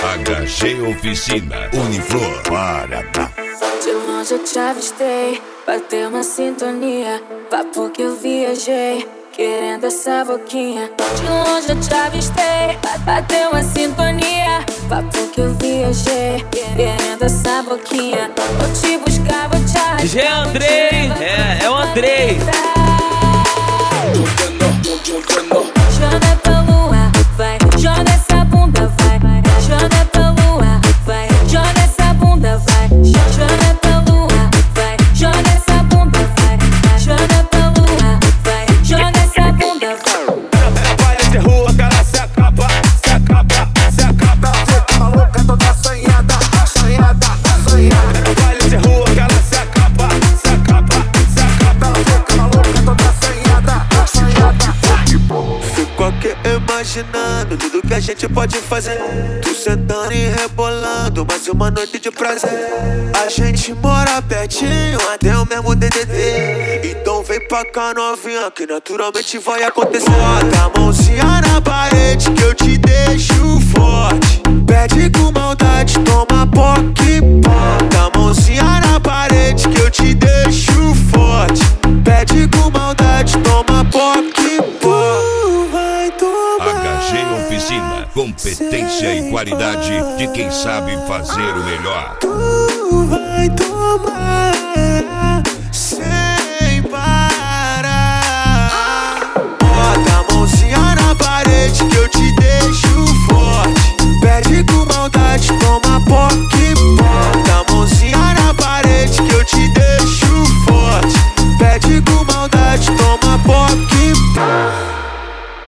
HG Oficina, Uniflor, Paraná. De longe eu te avistei, bateu uma sintonia. Papo que eu viajei, querendo essa boquinha. De longe eu te avistei, bateu uma sintonia. Papo que eu viajei, querendo essa boquinha. Vou te buscar, vou te arrastar. DJ Andrei, é o Andrei. Joga pra lua, vai, joga essa bunda, vai. Joga pra lua, vai, joga essa bunda, vai. Joga pra lua, vai, joga essa bunda, vai. Joga pra lua, vai, joga essa bunda, vai. Baile de rua, cara, se acaba, se acaba, se acaba. Fica maluca, toda assanhada, assanhada, assanhada. Baile de rua, cara, se acaba, se acaba, se acaba. Fica maluca, toda assanhada, assanhada. Fico aqui imaginando tudo que a gente pode fazer. Tu sentando e rebolando, mais uma noite de prazer. A gente mora pertinho, até o mesmo DDD. Então vem pra cá novinha, que naturalmente vai acontecer. Bota a mãozinha na parede que eu te deixo forte. Pede com maldade, toma poque. Bota a mãozinha na parede que eu te deixo forte. Pede com maldade, toma poque. HG Oficina, competência e qualidade de quem sabe fazer o melhor. Tu vai tomar.